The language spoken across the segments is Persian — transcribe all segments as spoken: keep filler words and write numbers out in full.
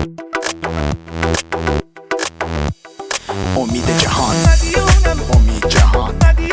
امید جهان، امید جهان.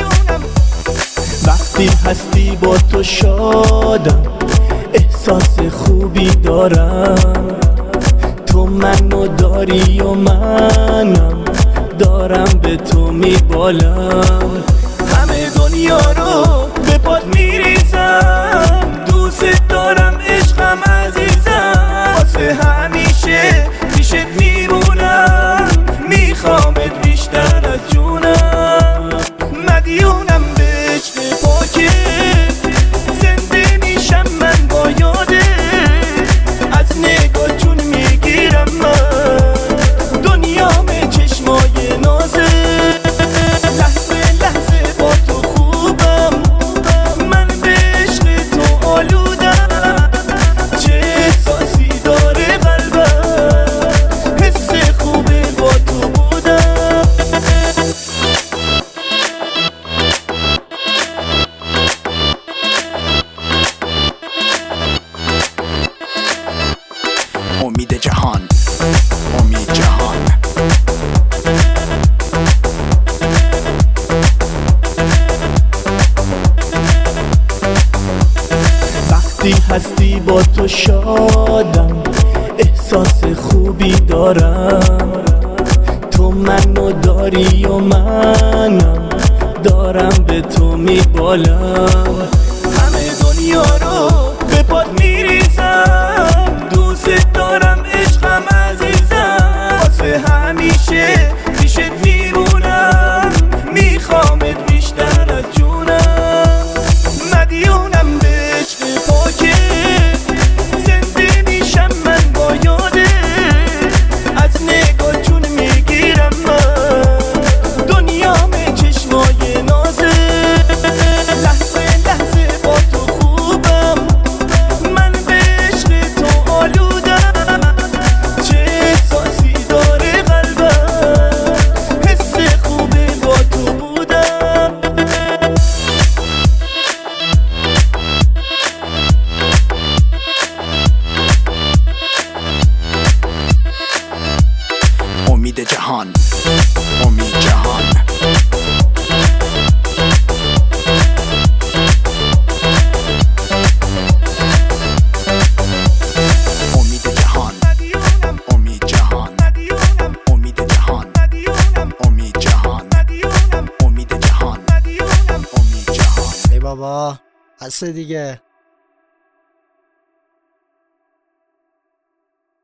وقتی هستی با تو شادم، احساس خوبی دارم. تو منو داری و منم دارم به تو میبالم. همه دنیا رو به پات میریزم، دوست دارم عشقم عزیزم. واسه همیشه پیشت میمونم، میخوامت بیشتر از جونم. مدیونم به عشق پاکت، زنده میشم من با یاده. از نگاه جون میگیرم من، دنیام چشمای نازه. لحظه لحظه با تو خوبم، من به عشق تو آلودم. چه احساسی داره قلبم، حس خوبه با تو بودم. امید جهان، امید جهان. وقتی هستی با تو شادم، احساس خوبی دارم. تو منو داری و منم دارم به تو میبالم. همه دنیا رو به پات میریزم، دوست دارم عشقم عزیزم. واسه همیشه پیشت میمونم، میخوامت بیشتر از جونم. مدیونم به عشق پاکت، زنده میشم من با یاده. از نگاه جون میگیرم من، دنیام چشمای نازه. لحظه لحظه با تو خوبم، من به عشق تو آلودم. چه احساسی داره قلبم، حس خوبه با تو بودم. امید جهان، امید جهان. امید جهان، امید جهان. امید جهان، امید جهان. امید جهان، امید جهان. ای بابا، بس دیگه.